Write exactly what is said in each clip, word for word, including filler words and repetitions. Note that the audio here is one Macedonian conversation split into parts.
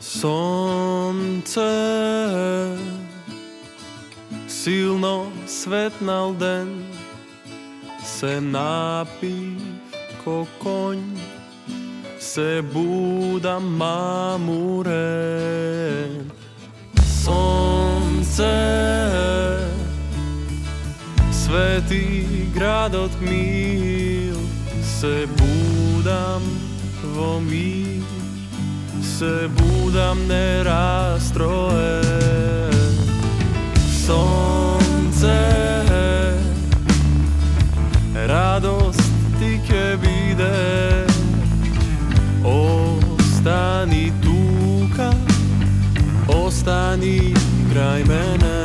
Сонце силно светнал ден, се напив ко конј, се буда мамурен. Сонце, свети градот мил, се будам во мир, се будам нерастроен. Сонце, радост ти ќе биде, остани тука, остани крај мене.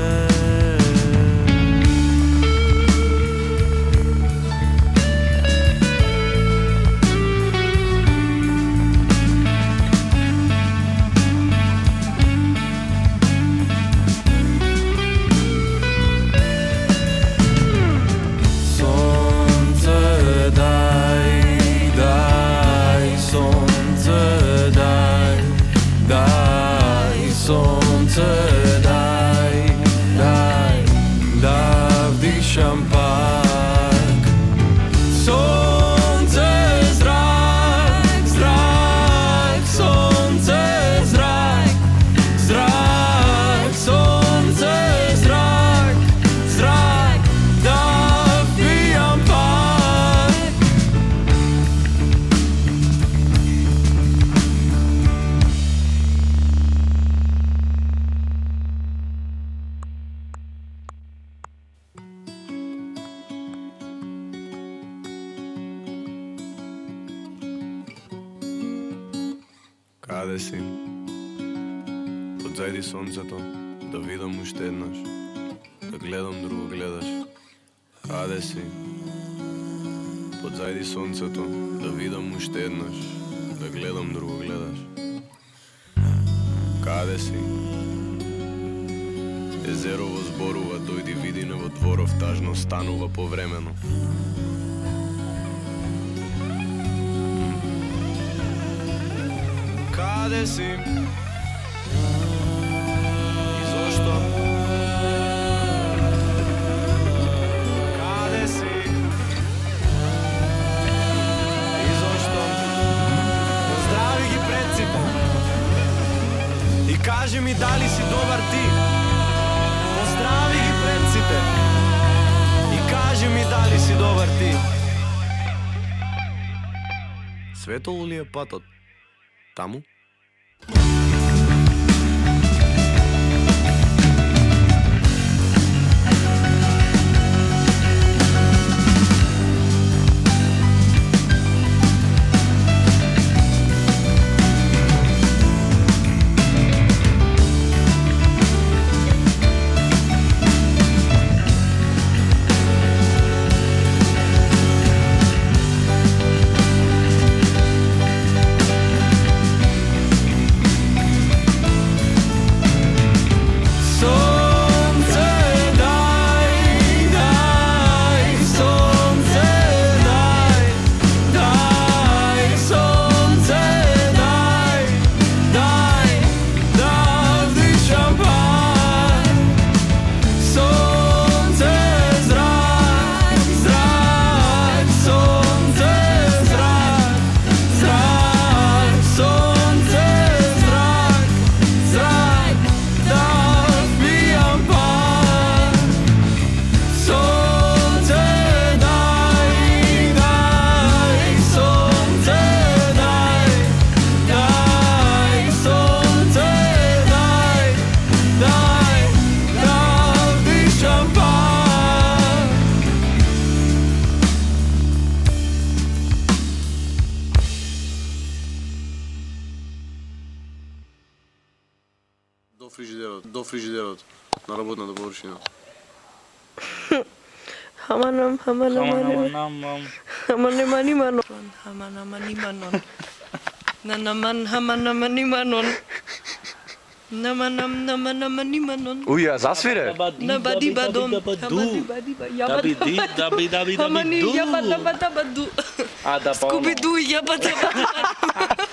Каде си? Подзајди сонцето, да видам уште еднаш, да гледам друго гледаш. Каде си? Подзајди сонцето, да видам уште еднаш, да гледам друго гледаш. Каде си? Езерово зборува, дојди види не во дворов, тажно станува повремено. Каде си? И зошто? Каде си? И зошто? Поздрави ги предците и кажи ми дали си добар ти. Поздрави ги предците и кажи ми дали си добар ти. Светло ли е патот? Таму? До фрижидерот, до фрижидерот, на работната површина. Хаманам, хаманам, хаманам, хаманам, аниманон, хаманам, аниманон, нанаман, хаманам, аниманон, наманам, наманам, аниманон. Уја, засвире? Набади бадон, Даби, даби, даби, даби, хамани, ду. јаба, даба, даба, ду. А, да, па Скуби-ду, јаба, даба, ду.